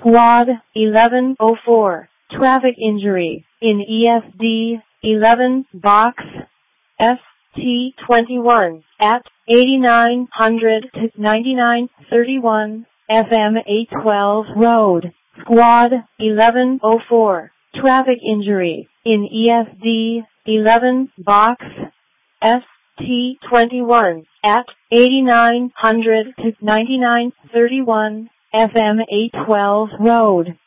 Squad 1104, traffic injury, in ESD 11, box ST21, at 8900 to 9931, FM 812 Road. Squad 1104, traffic injury, in ESD 11, box ST21, at 8900 to 9931, FM 812 Road.